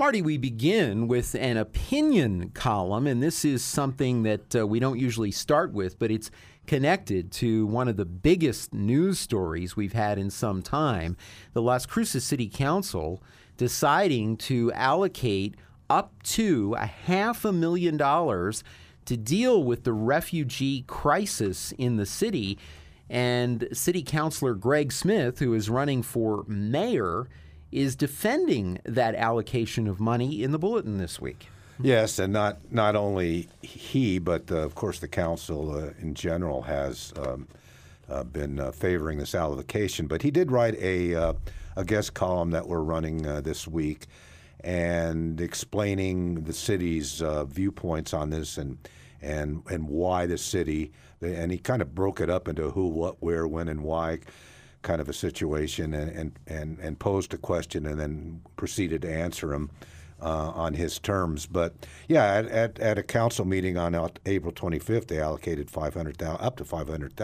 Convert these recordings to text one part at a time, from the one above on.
Marty, we begin with an opinion column, and this is something that we don't usually start with, but it's connected to one of the biggest news stories we've had in some time. The Las Cruces City Council deciding to allocate up to $500,000 to deal with the refugee crisis in the city. And City Councilor Greg Smith, who is running for mayor, is defending that allocation of money in the Bulletin this week. Yes, and not only he, but of course the council in general has been favoring this allocation. But he did write a guest column that we're running this week, and explaining the city's viewpoints on this and why the city. And he kind of broke it up into who, what, where, when, and why kind of a situation, and posed a question and then proceeded to answer him on his terms. But yeah, at a council meeting on April 25th, they allocated up to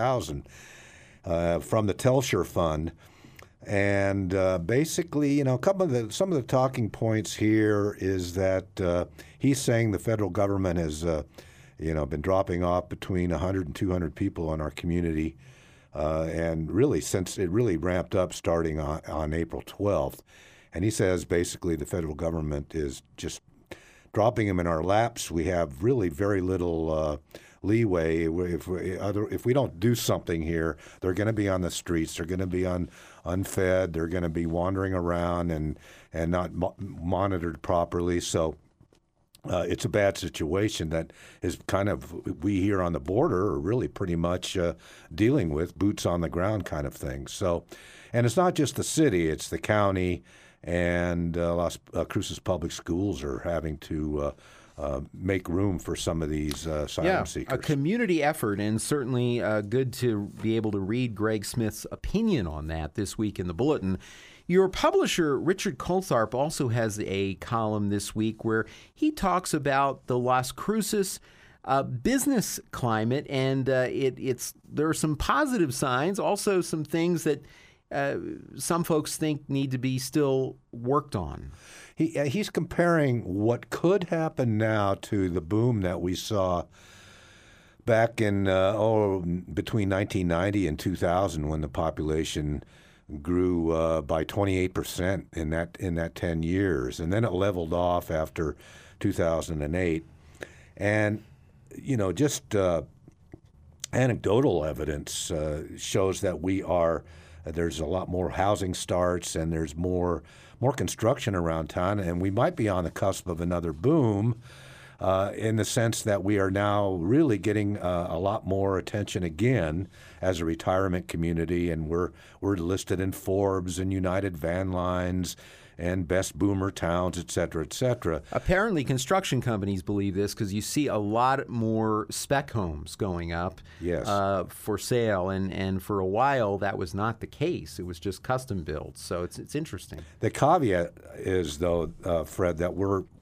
$500,000 from the Telsure Fund. And basically, some of the talking points here is that he's saying the federal government has been dropping off between 100 and 200 people in our community, and really since it really ramped up starting on April 12th. And he says basically the federal government is just dropping them in our laps. We have really very little leeway. If we don't do something here, they're going to be on the streets. They're going to be unfed. They're going to be wandering around and not monitored properly. So it's a bad situation that is kind of, we here on the border are really pretty much dealing with, boots on the ground kind of thing. So, and it's not just the city, it's the county, and Las Cruces Public Schools are having to make room for some of these asylum seekers. A community effort, and certainly good to be able to read Greg Smith's opinion on that this week in the Bulletin. Your publisher, Richard Coltharp, also has a column this week where he talks about the Las Cruces business climate, and there are some positive signs, also some things that some folks think need to be still worked on. He's comparing what could happen now to the boom that we saw back in between 1990 and 2000, when the population grew by 28% in that 10 years, and then it leveled off after 2008. And just anecdotal evidence shows that there's a lot more housing starts, and there's more construction around town, and we might be on the cusp of another boom, in the sense that we are now really getting a lot more attention again as a retirement community, and we're listed in Forbes and United Van Lines and Best Boomer Towns, et cetera, et cetera. Apparently, construction companies believe this because you see a lot more spec homes going up for sale, and for a while that was not the case. It was just custom built, so it's interesting. The caveat is, though, Fred, that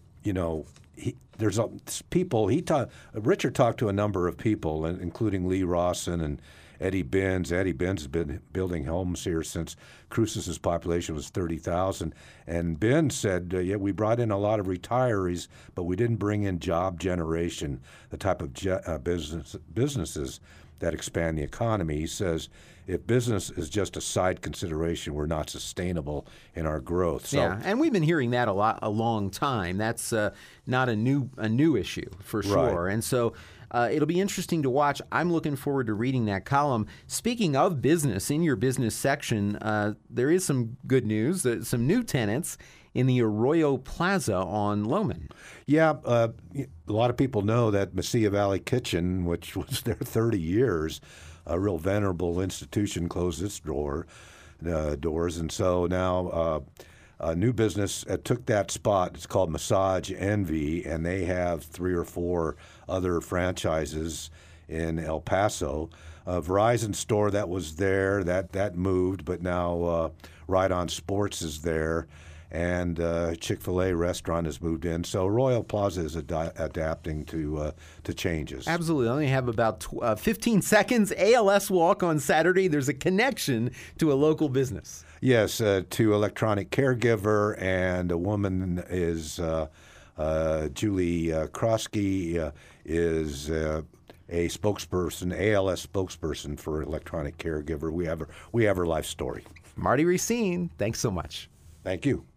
Richard talked to a number of people, including Lee Rawson and Eddie Benz. Eddie Benz has been building homes here since Cruces' population was 30,000. And Benz said, we brought in a lot of retirees, but we didn't bring in job generation, the type of businesses that expand the economy. He says, if business is just a side consideration, we're not sustainable in our growth. So, yeah, and we've been hearing that a long time. That's not a new issue for sure. Right. And so it'll be interesting to watch. I'm looking forward to reading that column. Speaking of business, in your business section, there is some good news. Some new tenants in the Arroyo Plaza on Lohman. Yeah, a lot of people know that Mesilla Valley Kitchen, which was there 30 years, a real venerable institution, closed its doors. And so now a new business took that spot. It's called Massage Envy, and they have 3 or 4 other franchises in El Paso. Verizon store that was there, that moved, but now Ride On Sports is there. and Chick-fil-A restaurant has moved in. So Royal Plaza is adapting to changes. Absolutely. I only have about 15 seconds. ALS Walk on Saturday. There's a connection to a local business. Yes, to Electronic Caregiver, and a woman is Julie Krosky is a spokesperson, ALS spokesperson for Electronic Caregiver. We have her life story. Marty Racine, thanks so much. Thank you.